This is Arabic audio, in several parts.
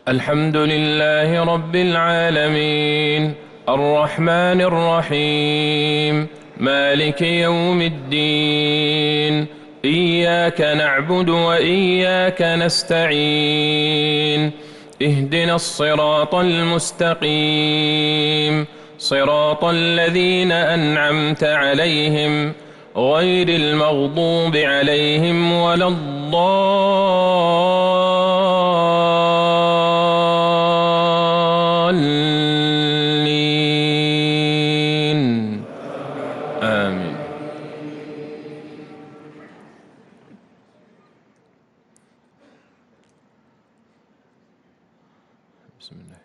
الحمد لله رب العالمين الرحمن الرحيم مالك يوم الدين إياك نعبد وإياك نستعين اهدنا الصراط المستقيم صراط الذين أنعمت عليهم غير المغضوب عليهم ولا الضالين آمين. بسم الله.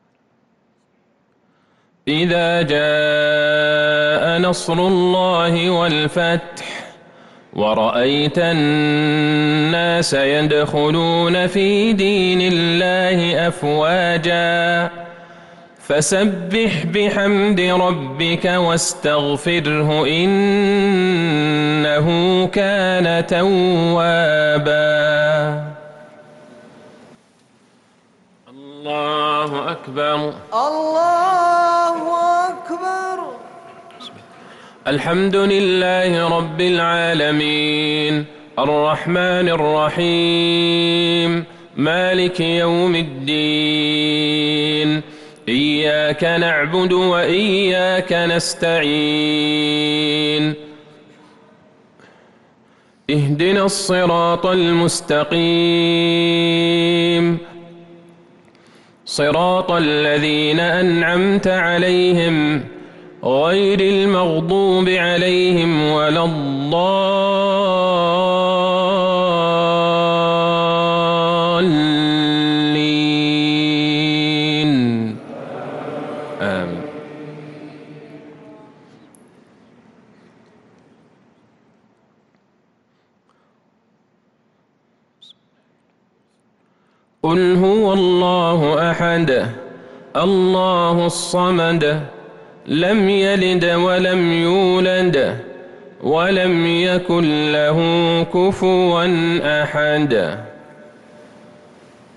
إذا جاء نصر الله والفتح ورأيت الناس يدخلون في دين الله أفواجا فسبح بحمد ربك واستغفره إنه كان توابا. الله أكبر الله أكبر. الحمد لله رب العالمين الرحمن الرحيم مالك يوم الدين إياك نعبد وإياك نستعين اهدنا الصراط المستقيم صراط الذين أنعمت عليهم غير المغضوب عليهم ولا الضالين آمين. قل هو الله أحد الله الصمد لم يلد ولم يولد ولم يكن له كفوا أحد.